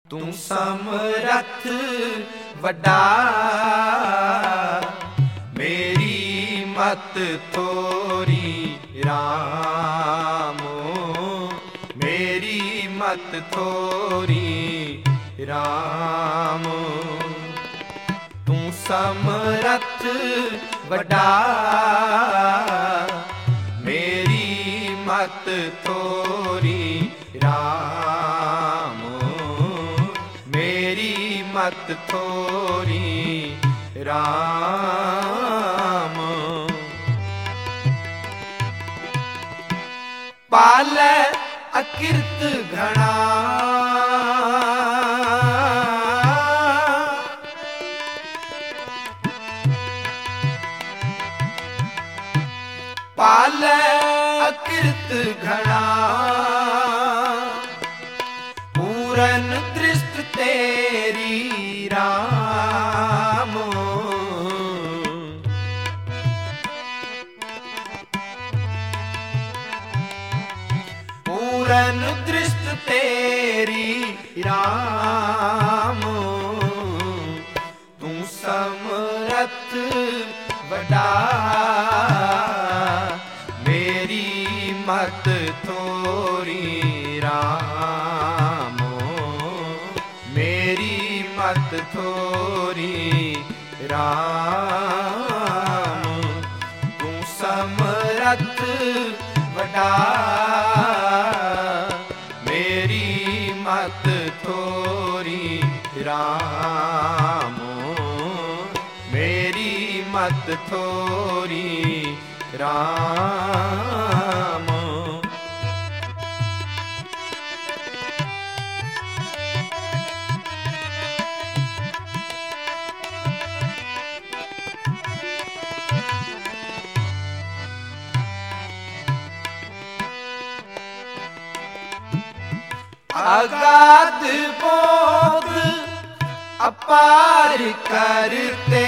तू समरथ वड्डा, मेरी मत थोरी रामो, मेरी मत थोरी रामो। तू समरथ वड्डा, मेरी मत थोरी रामो, मेरी मत थोरी राम। पालै अकिरत घना, पालै अकिरत घना, पूरन दृष्ट तेरी राम। पूरन दृष्ट तेरी राम। तू समरथ वड्डा, मेरी मत थोरी रामो, मेरी मत थोरी राम। तू समरथ वड्डा, मेरी मत थोरी रामो, मेरी मत थोरी राम। अगाध बोध अपार करते,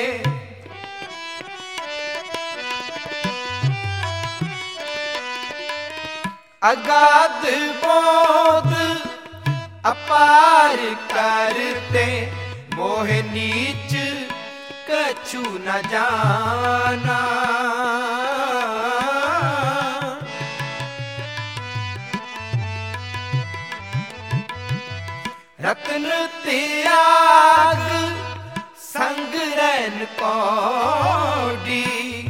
अगाध बोध अपार करते, मोह नीच कछु न जाना। रत्न त्याग संग रैन कौड़ी,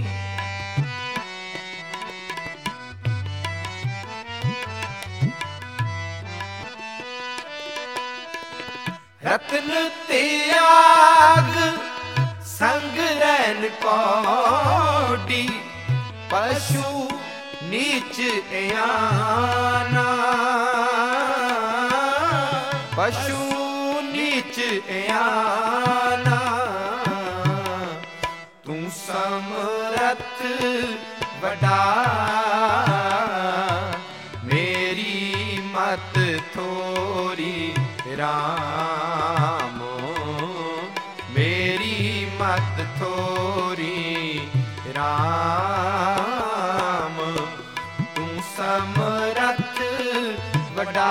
रत्न त्याग संग रैन कौड़ी, पशु नीच आना, पशु नीच आना। तू समरथ वड्डा, मेरी मत थोरी रामो, मेरी मत थोरी राम। तू समरथ वड्डा,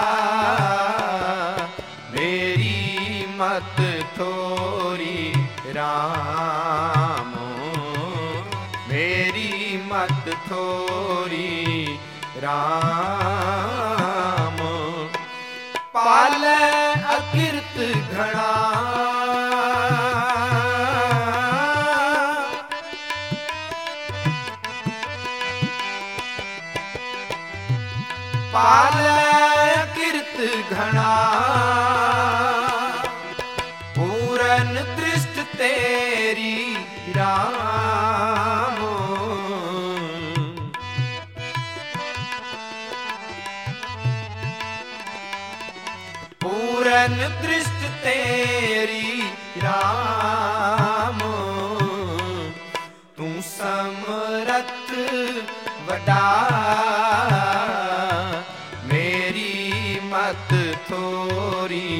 मेरी मत थोरी रामो, मेरी मत थोरी राम। पालै अकिरत घना, पालै अकिरत घना, पूरन दृष्ट तेरी रामो। पूरन दृष्ट तेरी रामो। तू समरथ वड्डा, मेरी मत थोरी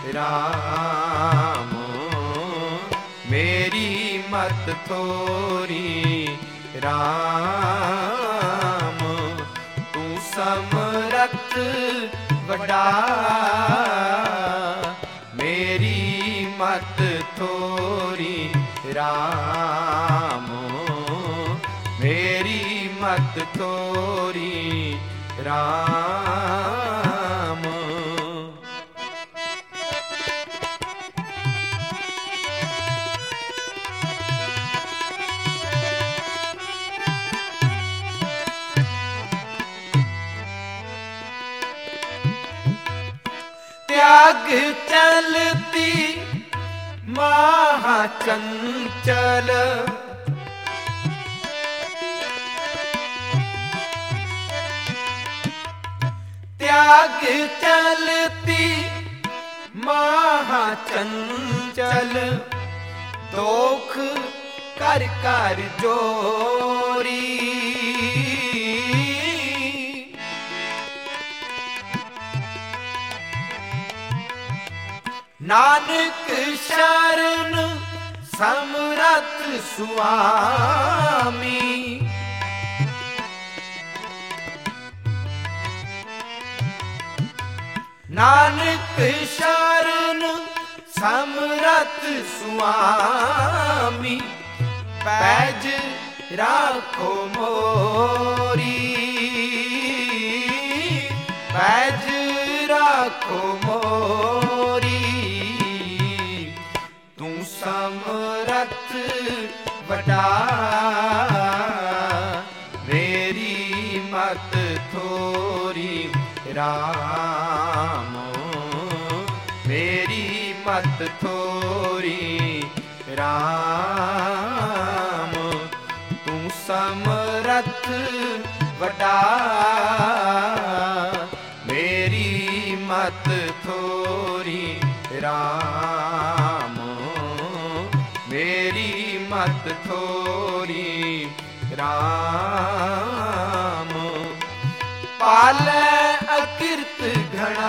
रामो, मेरी मत थोरी राम। तू समरथ वड्डा, ਮੇਰੀ ਮਤ ਥੋਰੀ ਰਾਮ, ਮੇਰੀ ਮਤ ਥੋਰੀ ਰਾਮ। त्याग चलती महाचंचल, त्याग चलती महाचंचल, दोख कर कर जोरी। नानक शरण समरथ सुआमी, नानक शरण समरथ सुआमी, पैज राखो मोरी, पैज राखो मोरी। समरथ वडा मेरी मत थोरी राम, मेरी मत थोरी राम। तू समरथ वडा मेरी मत थोरी राम, मेरी मत थोरी राम। पालै अकिरत घना,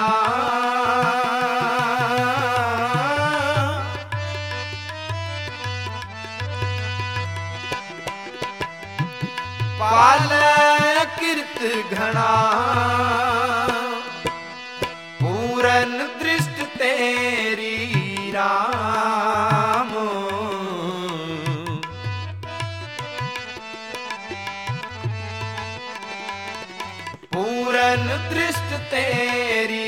पालै अकिरत घना, पूरन दृष्ट तेरी राम। पूरन दृष्ट तेरी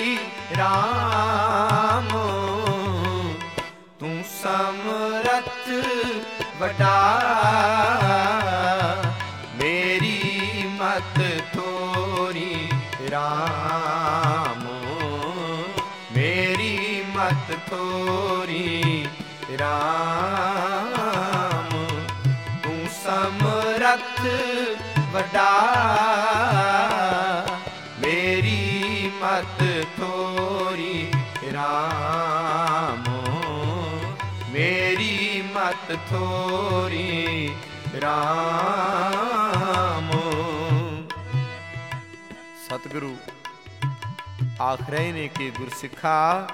राम, तू समरथ वडा मेरी मत थोरी राम, मेरी मत थोरी राम। तू समरथ वडा मेरी मत थोरी राम, मेरी मत थोरी राम। सतगुरु आख रहे ने कि गुरसिखा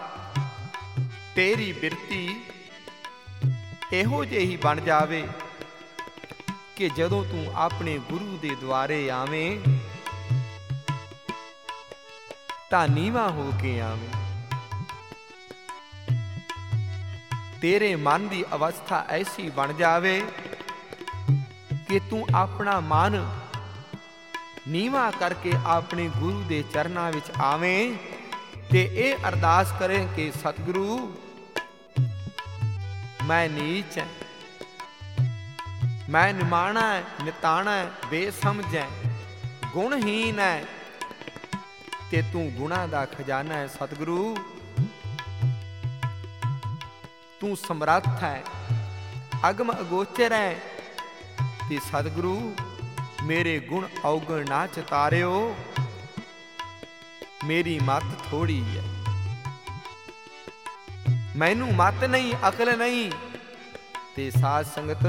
तेरी बिरती ਇਹੋ ਜਿਹੀ ਬਣ ਜਾਵੇ ਕਿ ਜਦੋਂ ਤੂੰ ਆਪਣੇ ਗੁਰੂ ਦੇ ਦੁਆਰੇ ਆਵੇਂ ਤਾਂ ਨੀਵਾਂ ਹੋ ਕੇ ਆਵੇਂ। ਤੇਰੇ ਮਨ ਦੀ ਅਵਸਥਾ ਐਸੀ ਬਣ ਜਾਵੇ ਕਿ ਤੂੰ ਆਪਣਾ ਮਨ ਨੀਵਾਂ ਕਰਕੇ ਆਪਣੇ ਗੁਰੂ ਦੇ ਚਰਨਾਂ ਵਿੱਚ ਆਵੇਂ ਤੇ ਇਹ ਅਰਦਾਸ ਕਰੇ ਕਿ ਸਤਿਗੁਰੂ ਮੈਂ ਨੀਚ ਹੈ, ਮੈਂ ਨਿਮਾਣਾ ਹੈ, ਨਿਤਾਣਾ ਹੈ, ਬੇਸਮਝ ਹੈ, ਗੁਣਹੀਨ ਹੈ ਤੇ ਤੂੰ ਗੁਣਾਂ ਦਾ ਖਜ਼ਾਨਾ ਹੈ। ਸਤਿਗੁਰੂ ਤੂੰ ਸਮਰੱਥ ਹੈ, ਅਗਮ ਅਗੋਚਰ ਹੈ ਤੇ ਸਤਿਗੁਰੂ ਮੇਰੇ ਗੁਣ ਔਗਣ ਨਾ ਚਤਾਰਿਓ, ਮੇਰੀ ਮੱਤ ਥੋੜੀ ਹੈ, ਮੈਨੂੰ ਮੱਤ ਨਹੀਂ, ਅਕਲ ਨਹੀਂ। ਤੇ ਸਾਧ ਸੰਗਤ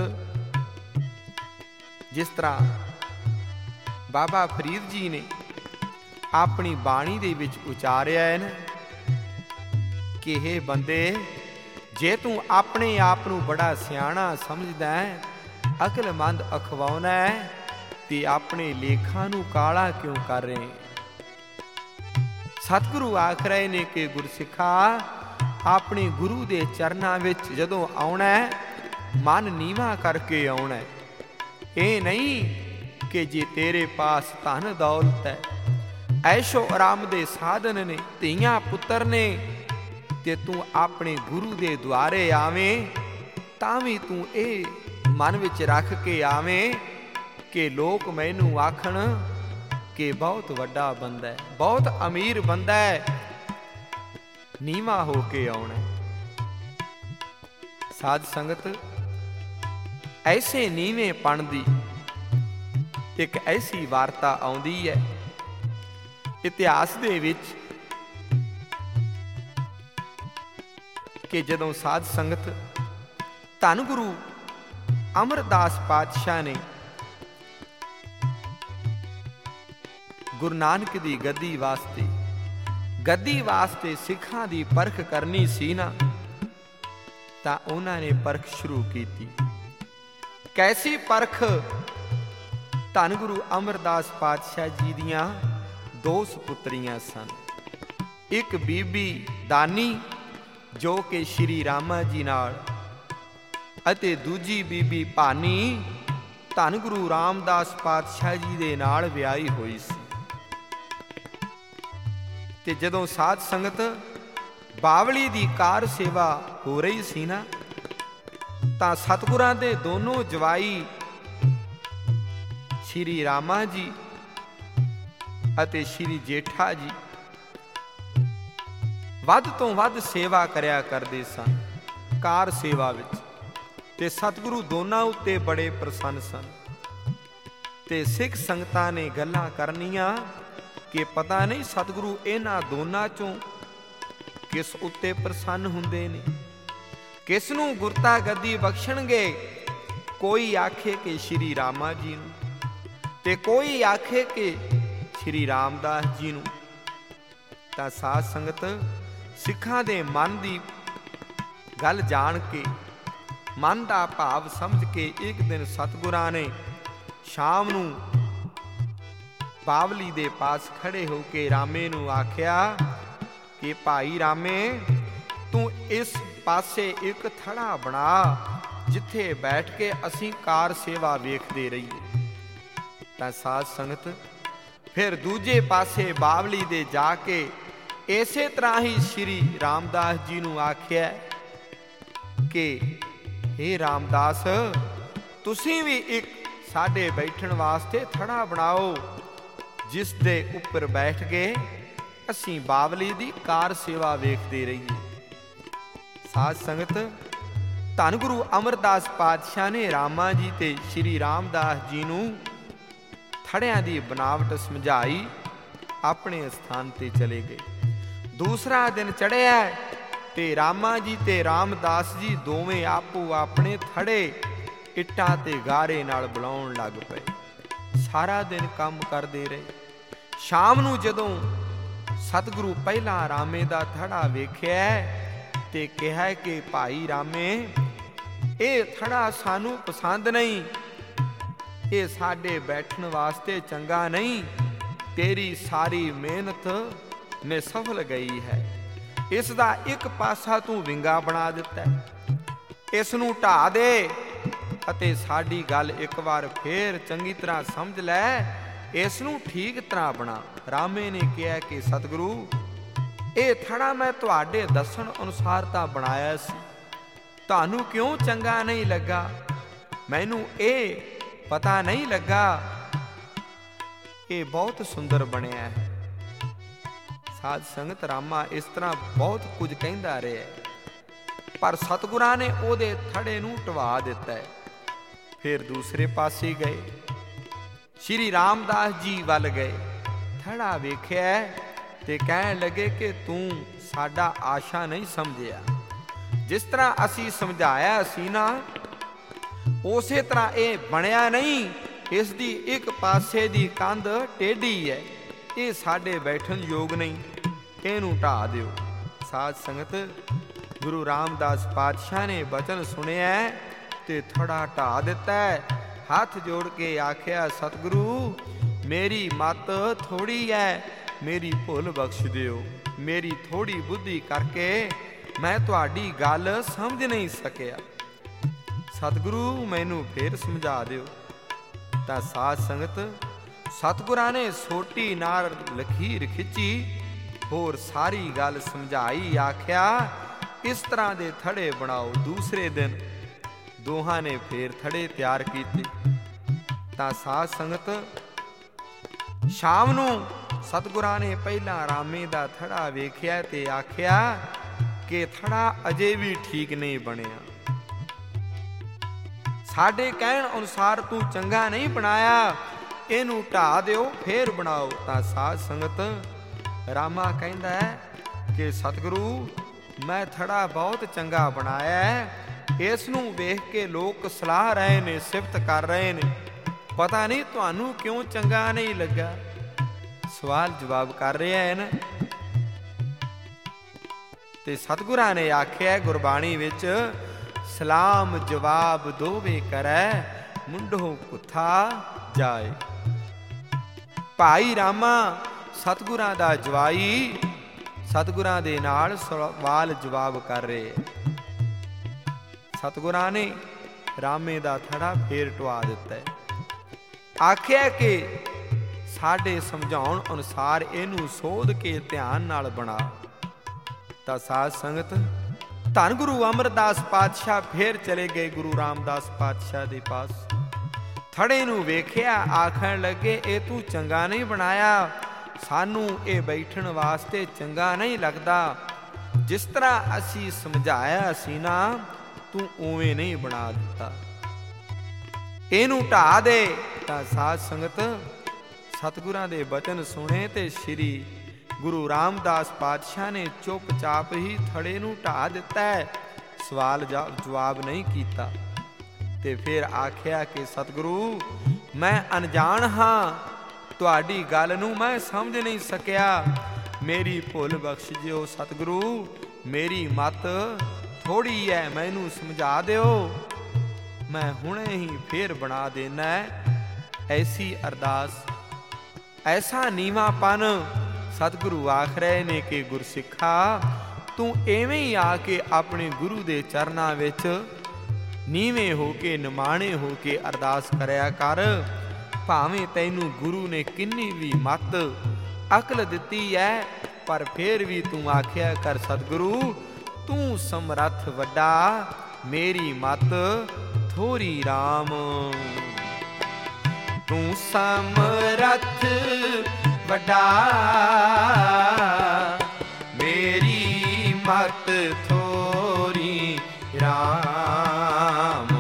ਜਿਸ ਤਰ੍ਹਾਂ ਬਾਬਾ ਫਰੀਦ ਜੀ ਨੇ ਆਪਣੀ ਬਾਣੀ ਦੇ ਵਿੱਚ ਉਚਾਰਿਆ ਹੈ ਨਾ ਕਿ ਇਹ ਬੰਦੇ ਜੇ ਤੂੰ ਆਪਣੇ ਆਪ ਨੂੰ ਬੜਾ ਸਿਆਣਾ ਸਮਝਦਾ ਹੈ, ਅਕਲਮੰਦ ਅਖਵਾਉਣਾ ਹੈ ਤੇ ਆਪਣੇ ਲੇਖਾਂ ਨੂੰ ਕਾਲਾ ਕਿਉਂ ਕਰ ਰਹੇ। ਸਤਿਗੁਰੂ ਆਖ ਰਹੇ ਨੇ ਕਿ ਗੁਰਸਿੱਖਾ ਆਪਣੇ ਗੁਰੂ ਦੇ ਚਰਨਾਂ ਵਿੱਚ ਜਦੋਂ ਆਉਣਾ ਹੈ, ਮਨ ਨੀਵਾਂ ਕਰਕੇ ਆਉਣਾ ਹੈ। ਇਹ ਨਹੀਂ ਕਿ ਜੇ ਤੇਰੇ ਪਾਸ ਧਨ ਦੌਲਤ ਹੈ, ਐਸ਼ੋ ਆਰਾਮ ਦੇ ਸਾਧਨ ਨੇ, ਧੀਆਂ ਪੁੱਤਰ ਨੇ, ਤੇ ਤੂੰ ਆਪਣੇ ਗੁਰੂ ਦੇ ਦੁਆਰੇ ਆਵੇਂ, ਤਾਂ ਵੀ ਤੂੰ ਇਹ ਮਨ ਵਿੱਚ ਰੱਖ ਕੇ ਆਵੇਂ ਕਿ ਲੋਕ ਮੈਨੂੰ ਆਖਣ ਕਿ ਬਹੁਤ ਵੱਡਾ ਬੰਦਾ ਹੈ, ਬਹੁਤ ਅਮੀਰ ਬੰਦਾ ਹੈ। ਨੀਵਾਂ ਹੋ ਕੇ ਆਉਣਾ। ਸਾਧ ਸੰਗਤ, ਐਸੇ ਨੀਵੇਂਪਣ ਦੀ ਇੱਕ ਐਸੀ ਵਾਰਤਾ ਆਉਂਦੀ ਹੈ ਇਤਿਹਾਸ ਦੇ ਵਿੱਚ ਕਿ ਜਦੋਂ ਸਾਧ ਸੰਗਤ ਧੰਨ ਗੁਰੂ ਅਮਰਦਾਸ ਪਾਤਸ਼ਾਹ ਨੇ ਗੁਰੂ ਨਾਨਕ ਦੀ ਗੱਦੀ ਵਾਸਤੇ ਸਿੱਖਾਂ ਦੀ ਪਰਖ ਕਰਨੀ ਸੀ ਨਾ, ਤਾਂ ਉਹਨਾਂ ਨੇ ਪਰਖ ਸ਼ੁਰੂ ਕੀਤੀ। ਕੈਸੀ ਪਰਖ? ਧੰਨ ਗੁਰੂ ਅਮਰਦਾਸ ਪਾਤਸ਼ਾਹ ਜੀ ਦੀਆਂ 2 ਸੁਪੁੱਤਰੀਆਂ ਸਨ। ਇੱਕ ਬੀਬੀ ਦਾਨੀ ਜੋ ਕਿ ਸ਼੍ਰੀ ਰਾਮਾ ਜੀ ਨਾਲ, ਅਤੇ ਦੂਜੀ ਬੀਬੀ ਭਾਨੀ ਧੰਨ ਗੁਰੂ ਰਾਮਦਾਸ ਪਾਤਸ਼ਾਹ ਜੀ ਦੇ ਨਾਲ ਵਿਆਹੀ ਹੋਈ ਸੀ। ਤੇ ਜਦੋਂ ਸਾਧ ਸੰਗਤ ਬਾਵਲੀ ਦੀ ਕਾਰ ਸੇਵਾ ਹੋ ਰਹੀ ਸੀ ਨਾ, ਤਾਂ ਸਤਿਗੁਰਾਂ ਦੇ ਦੋਨੋਂ ਜਵਾਈ ਸ਼੍ਰੀ ਰਾਮਾ ਜੀ ਅਤੇ ਸ਼੍ਰੀ ਜੇਠਾ ਜੀ ਵੱਧ ਤੋਂ ਵੱਧ ਸੇਵਾ ਕਰਿਆ ਕਰਦੇ ਸਨ ਕਾਰ ਸੇਵਾ ਵਿੱਚ, ਤੇ ਸਤਿਗੁਰੂ ਦੋਨਾਂ ਉੱਤੇ ਬੜੇ ਪ੍ਰਸੰਨ ਸਨ। ਤੇ ਸਿੱਖ ਸੰਗਤਾਂ ਨੇ ਗੱਲਾਂ ਕਰਨੀਆਂ ਕਿ ਪਤਾ ਨਹੀਂ ਸਤਿਗੁਰੂ ਇਹਨਾਂ ਦੋਨਾਂ ਚੋਂ ਕਿਸ ਉੱਤੇ ਪ੍ਰਸੰਨ ਹੁੰਦੇ ਨੇ, ਕਿਸ ਨੂੰ ਗੁਰਤਾ ਗੱਦੀ ਬਖਸ਼ਣਗੇ। ਕੋਈ ਆਖੇ ਕਿ ਸ਼੍ਰੀ ਰਾਮਾ ਜੀ ਨੂੰ, ਤੇ ਕੋਈ ਆਖੇ ਕਿ ਸ਼੍ਰੀ ਰਾਮਦਾਸ ਜੀ ਨੂੰ। ਤਾਂ ਸਾਧ ਸੰਗਤ, ਸਿੱਖਾਂ ਦੇ ਮਨ ਦੀ ਗੱਲ ਜਾਣ ਕੇ, ਮਨ ਦਾ ਭਾਵ ਸਮਝ ਕੇ, ਇੱਕ ਦਿਨ ਸਤਿਗੁਰਾਂ ਨੇ ਸ਼ਾਮ ਨੂੰ ਬਾਵਲੀ ਦੇ ਪਾਸ ਖੜੇ ਹੋ ਕੇ ਰਾਮੇ ਨੂੰ ਆਖਿਆ ਕਿ ਭਾਈ ਰਾਮੇ, ਤੂੰ ਇਸ ਪਾਸੇ ਇੱਕ ਥੜਾ ਬਣਾ ਜਿੱਥੇ ਬੈਠ ਕੇ ਅਸੀਂ ਕਾਰ ਸੇਵਾ ਵੇਖਦੇ ਰਹੀਏ। ਤਾਂ ਸਾਧ ਸੰਗਤ ਫਿਰ ਦੂਜੇ ਪਾਸੇ ਬਾਵਲੀ ਦੇ ਜਾ ਕੇ ਇਸੇ ਤਰ੍ਹਾਂ ਹੀ ਸ਼੍ਰੀ ਰਾਮਦਾਸ ਜੀ ਨੂੰ ਆਖਿਆ ਕਿ ਹੇ ਰਾਮਦਾਸ, ਤੁਸੀਂ ਵੀ ਇੱਕ ਸਾਡੇ ਬੈਠਣ ਵਾਸਤੇ ਥੜਾ ਬਣਾਓ ਜਿਸ ਦੇ ਉੱਪਰ ਬੈਠ ਕੇ ਅਸੀਂ ਬਾਵਲੀ ਦੀ ਕਾਰ ਸੇਵਾ ਵੇਖਦੇ ਰਹੀਏ। ਸਾਧ ਸੰਗਤ, ਧੰਨ ਗੁਰੂ ਅਮਰਦਾਸ ਪਾਤਸ਼ਾਹ ਨੇ ਰਾਮਾ ਜੀ ਤੇ ਸ਼੍ਰੀ ਰਾਮਦਾਸ ਜੀ ਨੂੰ ਥੜਿਆਂ ਦੀ ਬਣਾਵਟ ਸਮਝਾਈ, ਆਪਣੇ ਸਥਾਨ ਤੇ ਚਲੇ ਗਏ। ਦੂਸਰਾ ਦਿਨ ਚੜ੍ਹਿਆ ਤੇ ਰਾਮਾ ਜੀ ਤੇ ਰਾਮਦਾਸ ਜੀ ਦੋਵੇਂ ਆਪੋ ਆਪਣੇ ਥੜੇ ਇੱਟਾਂ ਤੇ ਗਾਰੇ ਨਾਲ ਬੁਲਾਉਣ ਲੱਗ ਪਏ। ਸਾਰਾ ਦਿਨ ਕੰਮ ਕਰਦੇ ਰਹੇ। ਸ਼ਾਮ ਨੂੰ ਜਦੋਂ ਸਤਿਗੁਰੂ ਪਹਿਲਾਂ ਰਾਮੇ ਦਾ ਥੜਾ ਵੇਖਿਆ ਤੇ ਕਿਹਾ ਕਿ ਭਾਈ ਰਾਮੇ, ਇਹ ਥੜਾ ਸਾਨੂੰ ਪਸੰਦ ਨਹੀਂ, ਇਹ ਸਾਡੇ ਬੈਠਣ ਵਾਸਤੇ ਚੰਗਾ ਨਹੀਂ। ਤੇਰੀ ਸਾਰੀ ਮਿਹਨਤ ਨਿਸਫਲ ਗਈ ਹੈ। ਇਸ ਦਾ ਇੱਕ ਪਾਸਾ ਤੂੰ ਵਿੰਗਾ ਬਣਾ ਦਿੱਤਾ, ਇਸ ਨੂੰ ਢਾਹ ਦੇ ਅਤੇ ਸਾਡੀ ਗੱਲ ਇੱਕ ਵਾਰ ਫੇਰ ਚੰਗੀ ਤਰ੍ਹਾਂ ਸਮਝ ਲੈ, ਇਸ ਨੂੰ ਠੀਕ ਤਰ੍ਹਾਂ ਬਣਾ। ਰਾਮੇ ਨੇ ਕਿਹਾ ਕਿ ਸਤਿਗੁਰੂ, ਇਹ ਥੜਾ ਮੈਂ ਤੁਹਾਡੇ ਦੱਸਣ ਅਨੁਸਾਰ ਤਾਂ ਬਣਾਇਆ ਸੀ, ਤੁਹਾਨੂੰ ਕਿਉਂ ਚੰਗਾ ਨਹੀਂ ਲੱਗਾ? ਮੈਨੂੰ ਇਹ ਪਤਾ ਨਹੀਂ ਲੱਗਾ, ਇਹ ਬਹੁਤ ਸੁੰਦਰ ਬਣਿਆ ਹੈ। ਸਾਧ ਸੰਗਤ, ਰਾਮਾ ਇਸ ਤਰ੍ਹਾਂ ਬਹੁਤ ਕੁਝ ਕਹਿੰਦਾ ਰਿਹਾ, ਪਰ ਸਤਿਗੁਰਾਂ ਨੇ ਉਹਦੇ ਥੜੇ ਨੂੰ ਢਵਾ ਦਿੱਤਾ ਹੈ। ਫਿਰ ਦੂਸਰੇ ਪਾਸੇ ਗਏ, ਸ਼੍ਰੀ ਰਾਮਦਾਸ ਜੀ ਵੱਲ ਗਏ, ਥੜਾ ਵੇਖਿਆ ਤੇ ਕਹਿਣ ਲੱਗੇ ਕਿ ਤੂੰ ਸਾਡਾ ਆਸ਼ਾ ਨਹੀਂ ਸਮਝਿਆ। ਜਿਸ ਤਰ੍ਹਾਂ ਅਸੀਂ ਸਮਝਾਇਆ ਸੀ ਨਾ, ਉਸੇ ਤਰ੍ਹਾਂ ਇਹ ਬਣਿਆ ਨਹੀਂ। ਇਸ ਦੀ ਇੱਕ ਪਾਸੇ ਦੀ ਕੰਧ ਟੇਢੀ ਹੈ, ਇਹ ਸਾਡੇ ਬੈਠਣ ਯੋਗ ਨਹੀਂ, ਇਹਨੂੰ ਢਾਹ ਦਿਓ। ਸਾਧ ਸੰਗਤ, ਗੁਰੂ ਰਾਮਦਾਸ ਪਾਤਸ਼ਾਹ ਨੇ ਬਚਨ ਸੁਣਿਆ ਤੇ ਥੜਾ ਢਾਹ ਦਿੱਤਾ। ਹੱਥ ਜੋੜ ਕੇ ਆਖਿਆ, ਸਤਿਗੁਰੂ, ਮੇਰੀ ਮੱਤ ਥੋੜੀ ਹੈ, ਮੇਰੀ ਭੁੱਲ ਬਖਸ਼ ਦਿਓ। ਮੇਰੀ ਥੋੜੀ ਬੁੱਧੀ ਕਰਕੇ ਮੈਂ ਤੁਹਾਡੀ ਗੱਲ ਸਮਝ ਨਹੀਂ ਸਕਿਆ। ਸਤਿਗੁਰੂ ਮੈਨੂੰ ਫੇਰ ਸਮਝਾ ਦਿਓ। ਤਾਂ ਸਾਧ ਸੰਗਤ ਸਤਿਗੁਰਾਂ ਨੇ ਸੋਟੀ ਨਾਲ ਲਖੀਰ ਖਿੱਚੀ, ਹੋਰ ਸਾਰੀ ਗੱਲ ਸਮਝਾਈ। ਆਖਿਆ ਇਸ ਤਰ੍ਹਾਂ ਦੇ ਥੜੇ ਬਣਾਓ। ਦੂਸਰੇ ਦਿਨ ਦੋਹਾਂ ਨੇ ਫੇਰ ਥੜੇ ਤਿਆਰ ਕੀਤੇ। ਤਾਂ ਸਾਧ ਸੰਗਤ ਸ਼ਾਮ ਨੂੰ ਸਤਿਗੁਰਾਂ ਨੇ ਪਹਿਲਾਂ ਰਾਮੇ ਦਾ ਥੜਾ ਵੇਖਿਆ ਤੇ ਆਖਿਆ ਕਿ ਥੜਾ ਅਜੇ ਵੀ ਠੀਕ ਨਹੀਂ ਬਣਿਆ। ਸਾਡੇ ਕਹਿਣ ਅਨੁਸਾਰ ਤੂੰ ਚੰਗਾ ਨਹੀਂ ਬਣਾਇਆ, ਇਹਨੂੰ ਢਾਹ ਦਿਓ ਫੇਰ ਬਣਾਓ। ਤਾਂ ਸਾਧ ਸੰਗਤ ਰਾਮਾ ਕਹਿੰਦਾ ਹੈ ਕਿ ਸਤਿਗੁਰੂ ਮੈਂ ਥੜਾ ਬਹੁਤ ਚੰਗਾ ਬਣਾਇਆ ਹੈ, ਇਸ ਨੂੰ ਵੇਖ ਕੇ ਲੋਕ ਸਲਾਹ ਰਹੇ ਨੇ, ਸਿਫਤ ਕਰ ਰਹੇ ਨੇ, ਪਤਾ ਨਹੀਂ ਤੁਹਾਨੂੰ ਕਿਉਂ ਚੰਗਾ ਨਹੀਂ ਲੱਗਾ। ਸਵਾਲ ਜਵਾਬ ਕਰ ਰਿਹਾ ਹੈ ਨਾ। ਤੇ ਸਤਿਗੁਰਾਂ ਨੇ ਆਖਿਆ ਗੁਰਬਾਣੀ ਵਿੱਚ, ਸਲਾਮ ਜਵਾਬ ਦੋਵੇਂ ਕਰੈ, ਮੁੰਡੋ ਕੁੱਥਾ ਜਾਏ। ਭਾਈ ਰਾਮਾ ਸਤਿਗੁਰਾਂ ਦਾ ਜਵਾਈ ਸਤਿਗੁਰਾਂ ਦੇ ਨਾਲ ਸਵਾਲ ਜਵਾਬ ਕਰ ਰਹੇ। ਸਤਿਗੁਰਾਂ ਨੇ ਰਾਮੇ ਦਾ ਥੜਾ ਫੇਰ ਢਵਾ ਦਿੱਤਾ। ਆਖਿਆ ਕਿ ਸਾਡੇ ਸਮਝਾਉਣ ਅਨੁਸਾਰ ਇਹਨੂੰ ਸੋਧ ਕੇ ਧਿਆਨ ਨਾਲ ਬਣਾ। ਤਾਂ ਸਾਧ ਸੰਗਤ ਧੰਨ ਗੁਰੂ ਅਮਰਦਾਸ ਪਾਤਸ਼ਾਹ ਫੇਰ ਚਲੇ ਗਏ ਗੁਰੂ ਰਾਮਦਾਸ ਪਾਤਸ਼ਾਹ ਦੇ ਪਾਸ। ਥੜੇ ਨੂੰ ਵੇਖਿਆ, ਆਖਣ ਲੱਗੇ ਇਹ ਤੂੰ ਚੰਗਾ ਨਹੀਂ ਬਣਾਇਆ, ਸਾਨੂੰ ਇਹ ਬੈਠਣ ਵਾਸਤੇ ਚੰਗਾ ਨਹੀਂ ਲੱਗਦਾ। ਜਿਸ ਤਰ੍ਹਾਂ ਅਸੀਂ ਸਮਝਾਇਆ ਸੀ ਨਾ, ਤੂੰ ਉਵੇਂ ਨਹੀਂ ਬਣਾ ਦਿੱਤਾ, ਇਹਨੂੰ ਢਾਹ ਦੇ। ਤਾਂ ਸਾਧ ਸੰਗਤ ਸਤਿਗੁਰਾਂ ਦੇ ਬਚਨ ਸੁਣੇ ਤੇ ਸ੍ਰੀ ਗੁਰੂ ਰਾਮਦਾਸ ਪਾਤਸ਼ਾਹ ਨੇ ਚੁੱਪਚਾਪ ਹੀ ਥੜੇ ਨੂੰ ਢਾਹ ਦਿੱਤਾ ਹੈ, ਸਵਾਲ ਜਵਾਬ ਨਹੀਂ ਕੀਤਾ। ਤੇ ਫਿਰ ਆਖਿਆ ਕਿ ਸਤਿਗੁਰੂ ਮੈਂ ਅਣਜਾਣ ਹਾਂ, ਤੁਹਾਡੀ ਗੱਲ ਨੂੰ ਮੈਂ ਸਮਝ ਨਹੀਂ ਸਕਿਆ, ਮੇਰੀ ਭੁੱਲ ਬਖਸ਼ ਦਿਓ। ਸਤਿਗੁਰੂ ਮੇਰੀ ਮੱਤ ਥੋੜੀ ਹੈ, ਮੈਨੂੰ ਸਮਝਾ ਦਿਓ, ਮੈਂ ਹੁਣੇ ਹੀ ਫੇਰ ਬਣਾ ਦੇਣਾ। ਐਸੀ ਅਰਦਾਸ, ਐਸਾ ਨੀਵਾਂਪਨ ਸਤਿਗੁਰੂ ਆਖ ਰਹੇ ਨੇ ਕਿ ਗੁਰਸਿੱਖਾ ਤੂੰ ਐਵੇਂ ਹੀ ਆ ਕੇ ਆਪਣੇ ਗੁਰੂ ਦੇ ਚਰਨਾਂ ਵਿੱਚ ਨੀਵੇਂ ਹੋ ਕੇ, ਨਿਮਾਣੇ ਹੋ ਕੇ ਅਰਦਾਸ ਕਰਿਆ ਕਰ। ਭਾਵੇਂ ਤੈਨੂੰ ਗੁਰੂ ਨੇ ਕਿੰਨੀ ਵੀ ਮੱਤ ਅਕਲ ਦਿੱਤੀ ਹੈ, ਪਰ ਫੇਰ ਵੀ ਤੂੰ ਆਖਿਆ ਕਰ ਸਤਿਗੁਰੂ ਤੂੰ ਸਮਰੱਥ ਵੱਡਾ, ਮੇਰੀ ਮੱਤ ਥੋਰੀ ਰਾਮ। ਤੂੰ ਸਮਰੱਥ ਵੱਡਾ, ਮੇਰੀ ਮੱਤ ਥੋਰੀ ਰਾਮ,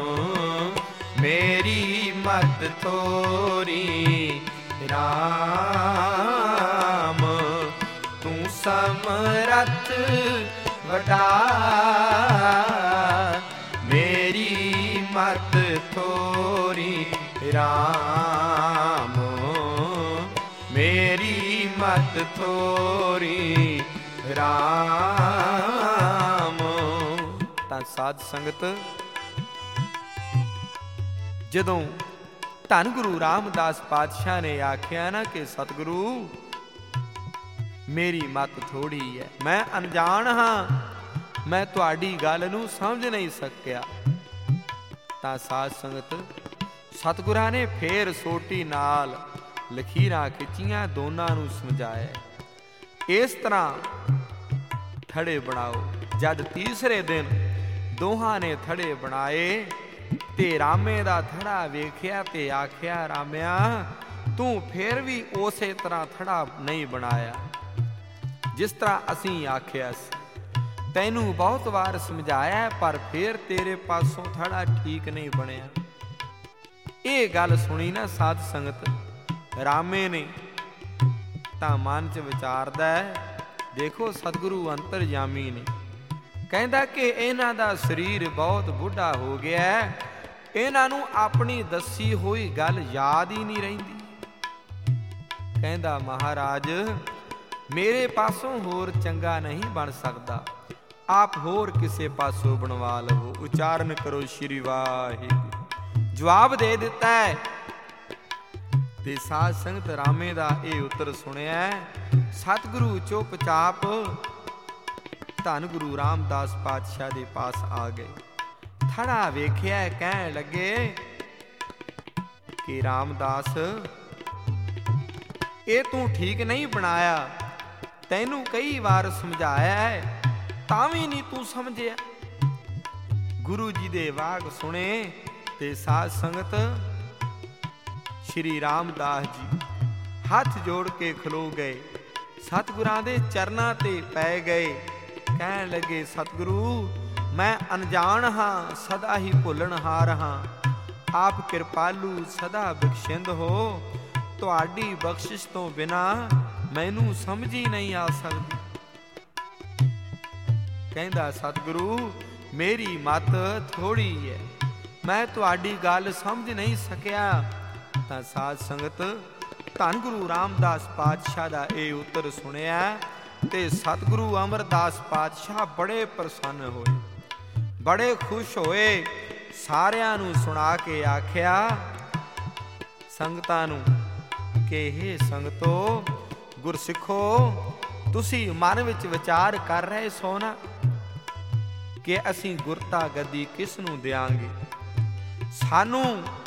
ਮੇਰੀ ਮੱਤ ਥੋਰੀ ਰਾਮ। ਤੂੰ ਸਮਰੱਥ ਵੱਡਾ, ਮੇਰੀ ਮੱਤ ਥੋਰੀ ਰਾਮ, ਮੇਰੀ ਮੱਤ ਥੋਰੀ ਰਾਮ। ਤਾਂ ਸਾਧ ਸੰਗਤ ਜਦੋਂ ਧੰਨ ਗੁਰੂ ਰਾਮਦਾਸ ਪਾਤਸ਼ਾਹ ਨੇ ਆਖਿਆ ਨਾ ਕਿ ਸਤਿਗੁਰੂ ਮੇਰੀ ਮੱਤ ਥੋੜੀ ਹੈ, ਮੈਂ ਅਣਜਾਣ ਹਾਂ, ਮੈਂ ਤੁਹਾਡੀ ਗੱਲ ਨੂੰ ਸਮਝ ਨਹੀਂ ਸਕਿਆ। ਤਾਂ ਸਾਧ ਸੰਗਤ ਸਤਿਗੁਰਾਂ ਨੇ ਫੇਰ ਸੋਟੀ ਨਾਲ ਲਖੀਰਾਂ ਖਿੱਚੀਆਂ, ਦੋਨਾਂ ਨੂੰ ਸਮਝਾਇਆ ਇਸ ਤਰ੍ਹਾਂ ਥੜੇ ਬਣਾਓ। ਜਦ ਤੀਸਰੇ ਦਿਨ ਦੋਹਾਂ ਨੇ ਥੜੇ ਬਣਾਏ ਤੇ ਰਾਮੇ ਦਾ ਥੜਾ ਵੇਖਿਆ ਤੇ ਆਖਿਆ ਰਾਮਿਆ ਤੂੰ ਫੇਰ ਵੀ ਉਸੇ ਤਰ੍ਹਾਂ ਥੜਾ ਨਹੀਂ ਬਣਾਇਆ ਜਿਸ ਤਰ੍ਹਾਂ ਅਸੀਂ ਆਖਿਆ ਸੀ। ਤੈਨੂੰ ਬਹੁਤ ਵਾਰ ਸਮਝਾਇਆ ਪਰ ਫੇਰ ਤੇਰੇ ਪਾਸੋਂ ਥੜਾ ਠੀਕ ਨਹੀਂ ਬਣਿਆ। ਇਹ ਗੱਲ ਸੁਣੀ ਨਾ ਸਾਧ ਸੰਗਤ, ਰਾਮੇ ਨੇ ਤਾਂ ਮਨ 'ਚ ਵਿਚਾਰਦਾ ਹੈ, ਦੇਖੋ ਸਤਿਗੁਰੂ ਅੰਤਰਜਾਮੀ ਨੇ, ਕਹਿੰਦਾ ਕਿ ਇਹਨਾਂ ਦਾ ਸਰੀਰ ਬਹੁਤ ਬੁੱਢਾ ਹੋ ਗਿਆ, ਇਹਨਾਂ ਨੂੰ ਆਪਣੀ ਦੱਸੀ ਹੋਈ ਗੱਲ ਯਾਦ ਹੀ ਨਹੀਂ ਰਹਿੰਦੀ। ਕਹਿੰਦਾ ਮਹਾਰਾਜ ਮੇਰੇ ਪਾਸੋਂ ਹੋਰ ਚੰਗਾ ਨਹੀਂ ਬਣ ਸਕਦਾ, ਆਪ ਹੋਰ ਕਿਸੇ ਪਾਸੋਂ ਬਣਵਾ ਲਵੋ। ਉਚਾਰਨ ਕਰੋ ਸ਼੍ਰੀ ਵਾਹਿਗੁਰੂ। ਜਵਾਬ ਦੇ ਦਿੱਤਾ ਹੈ ਤੇ ਸਾਧ ਸੰਗਤ ਰਾਮੇ ਦਾ ਇਹ ਉੱਤਰ ਸੁਣਿਆ। ਸਤਿਗੁਰੂ ਚੁੱਪਚਾਪ ਧੰਨ ਗੁਰੂ ਰਾਮਦਾਸ ਪਾਤਸ਼ਾਹ ਦੇ ਪਾਸ ਆ ਗਏ। ਥੜਾ ਵੇਖਿਆ, ਕਹਿਣ ਲੱਗੇ ਕਿ ਰਾਮਦਾਸ, ਇਹ ਤੂੰ ਠੀਕ ਨਹੀਂ ਬਣਾਇਆ। ਤੈਨੂੰ ਕਈ ਵਾਰ ਸਮਝਾਇਆ ਹੈ, ਤਾਂ ਵੀ ਨਹੀਂ ਤੂੰ ਸਮਝਿਆ। ਗੁਰੂ ਜੀ ਦੇ ਵਾਕ ਸੁਣੇ ਤੇ ਸਾਧ ਸੰਗਤ ਸ਼੍ਰੀ ਰਾਮਦਾਸ ਜੀ ਹੱਥ ਜੋੜ ਕੇ ਖਲੋ ਗਏ, ਸਤਿਗੁਰਾਂ ਦੇ ਚਰਨਾਂ ਤੇ ਪੈ ਗਏ। ਕਹਿਣ ਲੱਗੇ, ਸਤਿਗੁਰੂ, ਮੈਂ ਅਣਜਾਣ ਹਾਂ, ਸਦਾ ਹੀ ਭੁੱਲਣਹਾਰ ਹਾਂ। ਆਪ ਕਿਰਪਾਲੂ ਸਦਾ ਬਖਸ਼ਿੰਦ ਹੋ, ਤੁਹਾਡੀ ਬਖਸ਼ਿਸ਼ ਤੋਂ ਬਿਨਾ ਮੈਨੂੰ ਸਮਝ ਹੀ ਨਹੀਂ ਆ ਸਕਦੀ। ਕਹਿੰਦਾ, ਸਤਿਗੁਰੂ, ਮੇਰੀ ਮੱਤ ਥੋੜੀ ਹੈ, ਮੈਂ ਤੁਹਾਡੀ ਗੱਲ ਸਮਝ ਨਹੀਂ ਸਕਿਆ। ਤਾਂ ਸਾਧ ਸੰਗਤ ਧੰਨ ਗੁਰੂ ਰਾਮਦਾਸ ਪਾਤਸ਼ਾਹ ਦਾ ਇਹ ਉੱਤਰ ਸੁਣਿਆ ਤੇ ਸਤਿਗੁਰੂ ਅਮਰਦਾਸ ਪਾਤਸ਼ਾਹ ਬੜੇ ਪ੍ਰਸੰਨ ਹੋਏ, ਬੜੇ ਖੁਸ਼ ਹੋਏ। ਸਾਰਿਆਂ ਨੂੰ ਸੁਣਾ ਕੇ ਆਖਿਆ, ਸੰਗਤਾਂ ਨੂੰ, ਕਿ ਹੇ ਸੰਗਤੋ, ਗੁਰਸਿੱਖੋ, ਤੁਸੀਂ ਮਨ ਵਿੱਚ ਵਿਚਾਰ ਕਰ ਰਹੇ ਸੋ ਨਾ ਕਿ ਅਸੀਂ ਗੁਰਤਾ ਗੱਦੀ ਕਿਸ ਨੂੰ ਦਿਆਂਗੇ। ਸਾਨੂੰ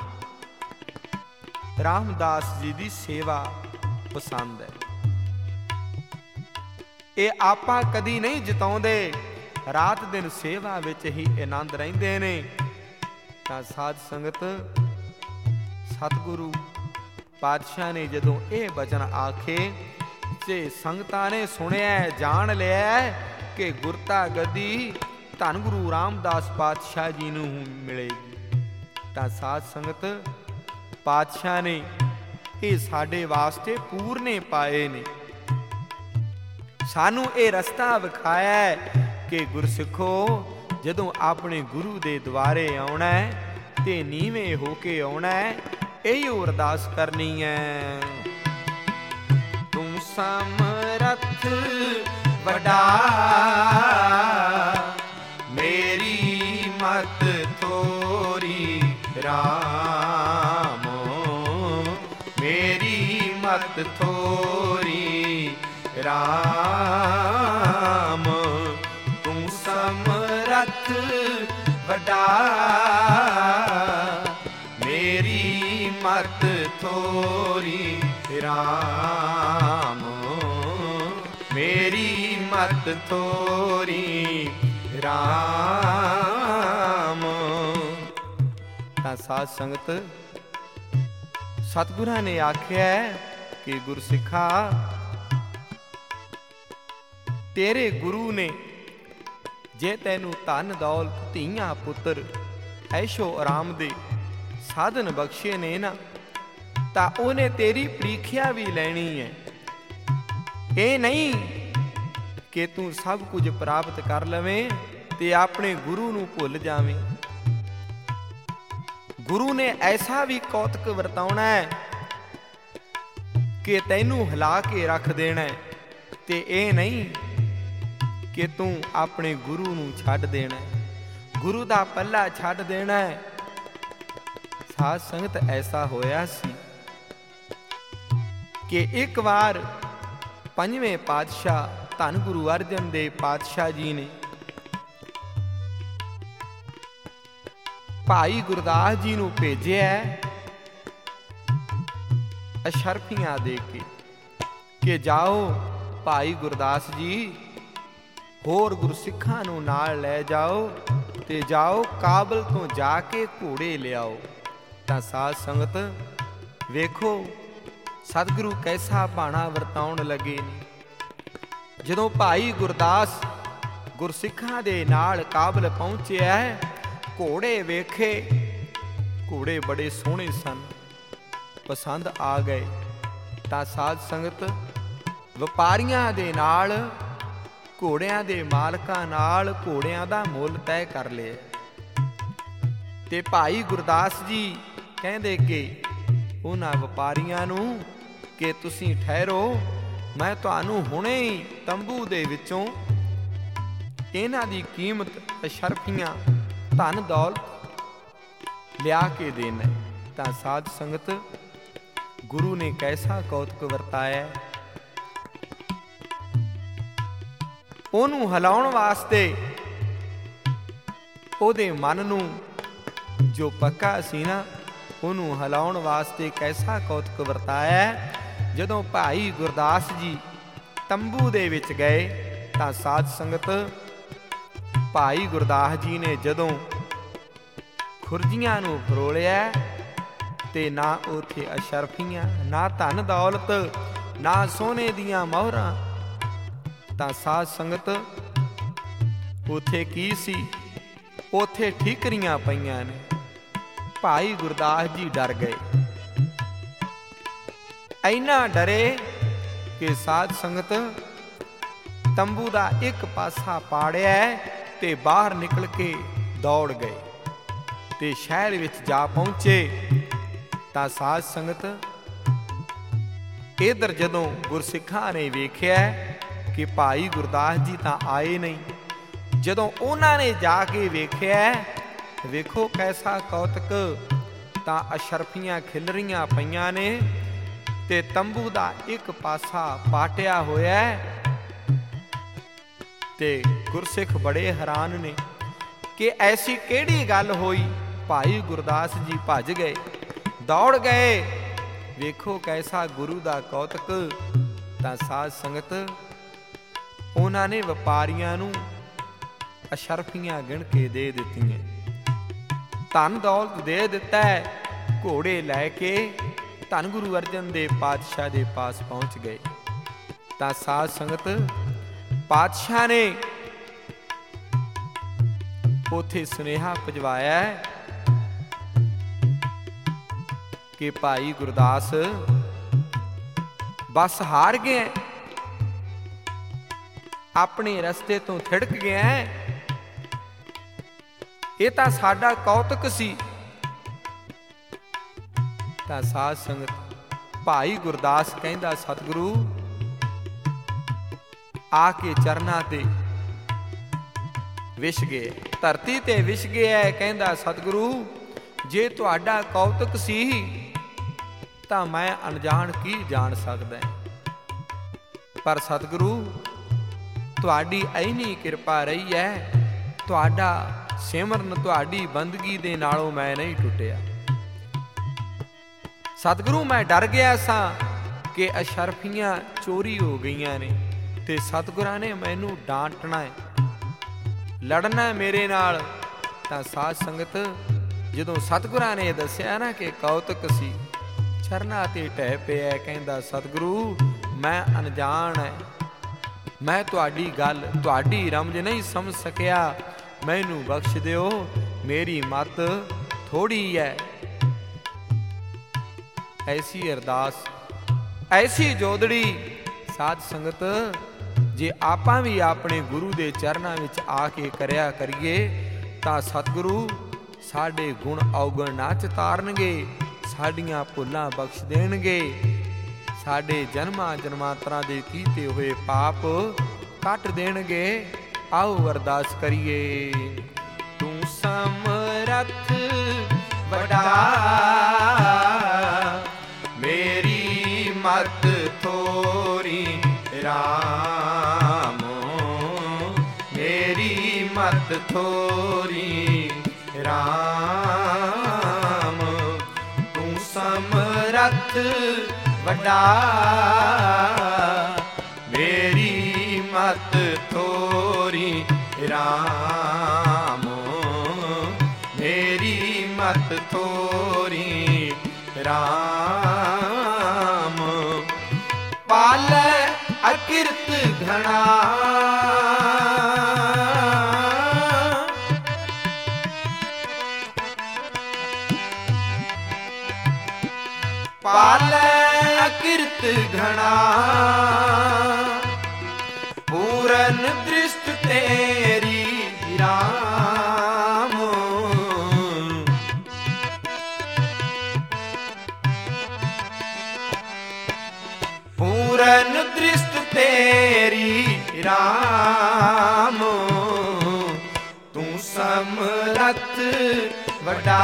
ਰਾਮਦਾਸ ਜੀ ਦੀ ਸੇਵਾ ਪਸੰਦ ਹੈ। ਇਹ ਆਪਾਂ ਕਦੀ ਨਹੀਂ ਜਿਤਾਉਂਦੇ, ਰਾਤ ਦਿਨ ਸੇਵਾ ਵਿੱਚ ਹੀ ਆਨੰਦ ਰਹਿੰਦੇ ਨੇ। ਤਾਂ ਸਾਧ ਸੰਗਤ, ਸਤਿਗੁਰੂ ਪਾਤਸ਼ਾਹ ਨੇ ਜਦੋਂ ਇਹ ਬਚਨ ਆਖੇ ਤੇ ਸੰਗਤਾਂ ਨੇ ਸੁਣਿਆ, ਜਾਣ ਲਿਆ ਕਿ ਗੁਰਤਾ ਗੱਦੀ ਧੰਨ ਗੁਰੂ ਰਾਮਦਾਸ ਪਾਤਸ਼ਾਹ ਜੀ ਨੂੰ ਮਿਲੇਗੀ। ਤਾਂ ਸਾਧ ਸੰਗਤ, ਪਾਤਸ਼ਾਹ ਨੇ ਇਹ ਸਾਡੇ ਵਾਸਤੇ ਪੂਰਨੇ ਪਾਏ ਨੇ, ਸਾਨੂੰ ਇਹ ਰਸਤਾ ਵਿਖਾਇਆ ਕਿ ਗੁਰਸਿੱਖੋ, ਜਦੋਂ ਆਪਣੇ ਗੁਰੂ ਦੇ ਦੁਆਰੇ ਆਉਣਾ ਤੇ ਨੀਵੇਂ ਹੋ ਕੇ ਆਉਣਾ, ਇਹੀ ਅਰਦਾਸ ਕਰਨੀ ਹੈ। ਤੂੰ ਸਮਰੱਥ ਵੱਡਾ, ਮੇਰੀ ਮਤ ਥੋਰੀ ਰਾਮ, ਮੇਰੀ ਮਤ ਥੋਰੀ ਰਾਮ। ਤੂੰ ਸਮਰੱਥ ਵੱਡਾ, ਮੇਰੀ ਮਤ ਥੋਰੀ ਰਾਮ, ਮੇਰੀ ਮਤ ਥੋਰੀ ਰਾਮ। ਤਾਂ ਸਾਧ ਸੰਗਤ, ਸਤਿਗੁਰਾਂ ਨੇ ਆਖਿਆ ਕਿ ਗੁਰਸਿੱਖਾ, ਤੇਰੇ ਗੁਰੂ ਨੇ ਜੇ ਤੈਨੂੰ ਧਨ ਦੌਲਤ, ਧੀਆਂ ਪੁੱਤਰ, ਐਸ਼ੋ ਆਰਾਮ ਦੇ ਸਾਧਨ ਬਖਸ਼ੇ ਨੇ ਨਾ, ਤਾਂ ਉਹਨੇ ਤੇਰੀ ਪ੍ਰੀਖਿਆ ਵੀ ਲੈਣੀ ਹੈ। ਇਹ ਨਹੀਂ ਕਿ ਤੂੰ ਸਭ ਕੁਝ ਪ੍ਰਾਪਤ ਕਰ ਲਵੇਂ ਤੇ ਆਪਣੇ ਗੁਰੂ ਨੂੰ ਭੁੱਲ ਜਾਵੇਂ। ਗੁਰੂ ਨੇ ਐਸਾ ਵੀ ਕੌਤਕ ਵਰਤਾਉਣਾ ਹੈ ਕਿ ਤੈਨੂੰ ਹਿਲਾ ਕੇ ਰੱਖ ਦੇਣਾ ਹੈ, ਤੇ ਇਹ ਨਹੀਂ ਕਿ ਤੂੰ ਆਪਣੇ ਗੁਰੂ ਨੂੰ ਛੱਡ ਦੇਣਾ, ਗੁਰੂ ਦਾ ਪੱਲਾ ਛੱਡ ਦੇਣਾ ਹੈ। ਸਾਧ ਸੰਗਤ, ਐਸਾ ਹੋਇਆ ਸੀ ਕਿ ਇੱਕ ਵਾਰ ਪੰਜਵੇਂ ਪਾਤਸ਼ਾਹ ਧੰਨ ਗੁਰੂ ਅਰਜਨ ਦੇਵ ਪਾਤਸ਼ਾਹ ਜੀ ਨੇ ਭਾਈ ਗੁਰਦਾਸ ਜੀ ਨੂੰ ਭੇਜਿਆ ਅਸ਼ਰਫੀਆਂ ਦੇ ਕੇ ਕਿ ਜਾਓ ਭਾਈ ਗੁਰਦਾਸ ਜੀ, ਹੋਰ ਗੁਰਸਿੱਖਾਂ ਨੂੰ ਨਾਲ ਲੈ ਜਾਓ ਤੇ ਜਾਓ ਕਾਬਲ ਤੋਂ ਜਾ ਕੇ ਘੋੜੇ ਲਿਆਓ। ਤਾਂ ਸਾਧ ਸੰਗਤ ਵੇਖੋ ਸਤਿਗੁਰੂ ਕੈਸਾ ਬਾਣਾ ਵਰਤਾਉਣ ਲੱਗੇ ਨੇ। ਜਦੋਂ ਭਾਈ ਗੁਰਦਾਸ ਗੁਰਸਿੱਖਾਂ ਦੇ ਨਾਲ ਕਾਬਲ ਪਹੁੰਚਿਆ, ਘੋੜੇ ਵੇਖੇ, ਘੋੜੇ ਬੜੇ ਸੋਹਣੇ ਸਨ, ਪਸੰਦ ਆ ਗਏ। ਤਾਂ ਸਾਧ ਸੰਗਤ ਵਪਾਰੀਆਂ ਦੇ ਨਾਲ, ਘੋੜਿਆਂ ਦੇ ਮਾਲਕਾਂ ਨਾਲ ਘੋੜਿਆਂ ਦਾ ਮੁੱਲ ਤੈਅ ਕਰ ਲਿਆ। ਤੇ ਭਾਈ ਗੁਰਦਾਸ ਜੀ ਕਹਿੰਦੇ ਕਿ ਉਹਨਾਂ ਵਪਾਰੀਆਂ ਨੂੰ ਕਿ ਤੁਸੀਂ ਠਹਿਰੋ, ਮੈਂ ਤੁਹਾਨੂੰ ਹੁਣੇ ਹੀ ਤੰਬੂ ਦੇ ਵਿੱਚੋਂ ਇਹਨਾਂ ਦੀ ਕੀਮਤ ਅਸ਼ਰਫੀਆਂ ਧਨ ਦੌਲਤ ਲਿਆ ਕੇ ਦੇਣਾ। ਤਾਂ ਸਾਧ ਸੰਗਤ ਗੁਰੂ ਨੇ ਕੈਸਾ ਕੌਤਕ ਵਰਤਾਇਆ। ਉਹਨੂੰ ਹਿਲਾਉਣ ਵਾਸਤੇ ਉਹਦੇ ਮਨ ਨੂੰ ਜੋ ਪੱਕਾ ਸੀ ਨਾ, ਉਹਨੂੰ ਹਿਲਾਉਣ ਵਾਸਤੇ ਕੈਸਾ ਕੌਤਕ ਵਰਤਾਇਆ। ਜਦੋਂ ਭਾਈ ਗੁਰਦਾਸ ਜੀ ਤੰਬੂ ਦੇ ਵਿੱਚ ਗਏ ਤਾਂ ਸਾਧ ਸੰਗਤ ਭਾਈ ਗੁਰਦਾਸ ਜੀ ਨੇ ਜਦੋਂ ਖੁਰਜੀਆਂ ਨੂੰ ਫਰੋਲਿਆ ਤੇ ਨਾ ਉੱਥੇ ਅਸ਼ਰਫੀਆਂ, ਨਾ ਧਨ ਦੌਲਤ, ਨਾ ਸੋਨੇ ਦੀਆਂ ਮੋਹਰਾਂ, ਤਾਂ ਸਾਧ ਸੰਗਤ ਉੱਥੇ ਕੀ ਸੀ? ਉੱਥੇ ਠੀਕਰੀਆਂ ਪਈਆਂ ਨੇ। ਭਾਈ ਗੁਰਦਾਸ ਜੀ ਡਰ ਗਏ, ਇੰਨਾ ਡਰੇ ਕਿ ਸਾਧ ਸੰਗਤ ਤੰਬੂ ਦਾ ਇੱਕ ਪਾਸਾ ਪਾੜਿਆ ਤੇ ਬਾਹਰ ਨਿਕਲ ਕੇ ਦੌੜ ਗਏ ਤੇ ਸ਼ਹਿਰ ਵਿੱਚ ਜਾ ਪਹੁੰਚੇ। ਤਾਂ ਸਾਧ ਸੰਗਤ ਇਧਰ ਜਦੋਂ ਗੁਰਸਿੱਖਾਂ ਨੇ ਵੇਖਿਆ ਕਿ ਭਾਈ ਗੁਰਦਾਸ ਜੀ ਤਾਂ ਆਏ ਨਹੀਂ, ਜਦੋਂ ਉਹਨਾਂ ਨੇ ਜਾ ਕੇ ਵੇਖਿਆ, ਵੇਖੋ ਕੈਸਾ ਕੌਤਕ, ਤਾਂ ਅਸ਼ਰਫੀਆਂ ਖਿਲ ਰਹੀਆਂ ਪਈਆਂ ਨੇ ਤੇ ਤੰਬੂ ਦਾ ਇੱਕ ਪਾਸਾ ਪਾਟਿਆ ਹੋਇਆ ਤੇ ਗੁਰਸਿੱਖ ਬੜੇ ਹੈਰਾਨ ਨੇ ਕਿ ਐਸੀ ਕਿਹੜੀ ਗੱਲ ਹੋਈ। ਭਾਈ ਗੁਰਦਾਸ ਜੀ ਭੱਜ ਗਏ, ਦੌੜ ਗਏ, ਵੇਖੋ ਕੈਸਾ ਗੁਰੂ ਦਾ ਕੌਤਕ। ਤਾਂ ਸਾਧ ਸੰਗਤ ਉਹਨਾਂ ਨੇ ਵਪਾਰੀਆਂ ਨੂੰ ਅਸ਼ਰਫੀਆਂ ਗਿਣ ਕੇ ਦੇ ਦਿੱਤੀਆਂ, ਧਨ ਦੌਲਤ ਦੇ ਦਿੱਤਾ। ਘੋੜੇ ਲੈ ਕੇ ਧੰਨ ਗੁਰੂ ਅਰਜਨ ਦੇਵ ਪਾਤਸ਼ਾਹ ਦੇ ਪਾਸ ਪਹੁੰਚ ਗਏ। ਤਾਂ ਸਾਧ ਸੰਗਤ ਪਾਤਸ਼ਾਹ ਨੇ ਉੱਥੇ ਸੁਨੇਹਾ ਭਿਜਵਾਇਆ ਕਿ ਭਾਈ ਗੁਰਦਾਸ ਬਸ ਹਾਰ ਗਿਆ, ਆਪਣੇ ਰਸਤੇ ਤੋਂ ਥਿੜਕ ਗਿਆ, ਇਹ ਤਾਂ ਸਾਡਾ ਕੌਤਕ ਸੀ। ਤਾਂ ਸਾਧ ਸੰਗਤ ਭਾਈ ਗੁਰਦਾਸ ਕਹਿੰਦਾ, ਸਤਿਗੁਰੂ ਆ ਕੇ ਚਰਨਾਂ ਤੇ ਵਿਛ ਗਏ, ਧਰਤੀ ਤੇ ਵਿਛ ਗਿਆ। ਕਹਿੰਦਾ, ਸਤਿਗੁਰੂ ਜੇ ਤੁਹਾਡਾ ਕੌਤਕ ਸੀ ਤਾਂ ਮੈਂ ਅਣਜਾਣ ਕੀ ਜਾਣ ਸਕਦਾ, ਪਰ ਸਤਿਗੁਰੂ ਤੁਹਾਡੀ ਐਨੀ ਕਿਰਪਾ ਰਹੀ ਹੈ, ਤੁਹਾਡਾ ਸਿਮਰਨ, ਤੁਹਾਡੀ ਬੰਦਗੀ ਦੇ ਨਾਲੋਂ ਮੈਂ ਨਹੀਂ ਟੁੱਟਿਆ। ਸਤਿਗੁਰੂ ਮੈਂ ਡਰ ਗਿਆ ਸਾਂ ਕਿ ਅਸ਼ਰਫੀਆਂ ਚੋਰੀ ਹੋ ਗਈਆਂ ਨੇ ਤੇ ਸਤਿਗੁਰਾਂ ਨੇ ਮੈਨੂੰ ਡਾਂਟਣਾ ਹੈ, ਲੜਨਾ ਹੈ ਮੇਰੇ ਨਾਲ। ਤਾਂ ਸਾਧ ਸੰਗਤ ਜਦੋਂ ਸਤਿਗੁਰਾਂ ਨੇ ਦੱਸਿਆ ਨਾ ਕਿ ਕੌਤਕ ਸੀ, ਚਰਨਾਂ ਤੇ ਢਹਿ ਪਿਆ। ਕਹਿੰਦਾ, ਸਤਿਗੁਰੂ ਮੈਂ ਅਣਜਾਣ ਹੈ, ਮੈਂ ਤੁਹਾਡੀ ਗੱਲ, ਤੁਹਾਡੀ ਰਮਜ ਨਹੀਂ ਸਮਝ ਸਕਿਆ, ਮੈਨੂੰ ਬਖਸ਼ ਦਿਓ, ਮੇਰੀ ਮੱਤ ਥੋੜੀ ਹੈ। ਐਸੀ ਅਰਦਾਸ, ਐਸੀ ਜੋਦੜੀ। ਸਾਧ ਸੰਗਤ ਜੇ ਆਪਾਂ ਵੀ ਆਪਣੇ ਗੁਰੂ ਦੇ ਚਰਨਾਂ ਵਿੱਚ ਆ ਕੇ ਕਰਿਆ ਕਰੀਏ ਤਾਂ ਸਤਿਗੁਰੂ ਸਾਡੇ ਗੁਣ ਔਗਣ ਨਾ ਚਿਤਾਰਨਗੇ, ਸਾਡੀਆਂ ਭੁੱਲਾਂ ਬਖਸ਼ ਦੇਣਗੇ, ਸਾਡੇ ਜਨਮਾਂ ਜਨਮਾਂਤਰਾਂ ਦੇ ਕੀਤੇ ਹੋਏ ਪਾਪ ਕੱਟ ਦੇਣਗੇ। ਆਓ ਅਰਦਾਸ ਕਰੀਏ। ਤੂੰ ਸਮਰੱਥ ਵੱਡਾ, ਮੇਰੀ ਮਤ ਥੋਰੀ ਰਾਮ, ਮੇਰੀ ਮਤ ਥੋਰੀ ਰਾਮ। ਤੂੰ ਸਮਰੱਥ ਵੱਡਾ, ਮੇਰੀ ਮਤ ਥੋਰੀ ਰਾਮ, ਮੇਰੀ ਮਤ ਥੋਰੀ ਰਾਮ। ਪਾਲੈ ਅਕਿਰਤ ਘਣਾ, ਪਾਲੈ ਅਕਿਰਤ ਘਣਾ, ਪੂਰਨ ਦ੍ਰਿਸ਼ਟ ਤੇਰੀ ਰਾਮ। ਪੂਰਨ ਦ੍ਰਿਸ਼ਟ ਤੇਰੀ ਰਾਮ, ਤੂੰ ਸਮਰੱਥ ਵੱਡਾ,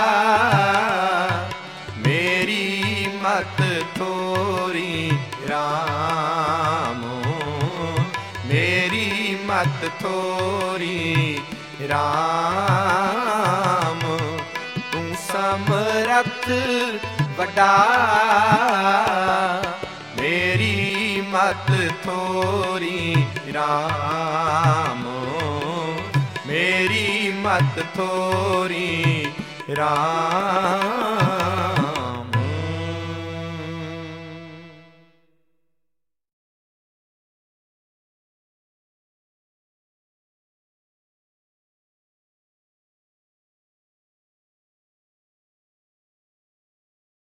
ਮੇਰੀ ਮਤ ਥੋਰੀ ਰਾਮ, ਮੇਰੀ मत थोरी राम, तू समरथ वड्डा, मेरी मत थोरी राम, मेरी मत थोरी राम।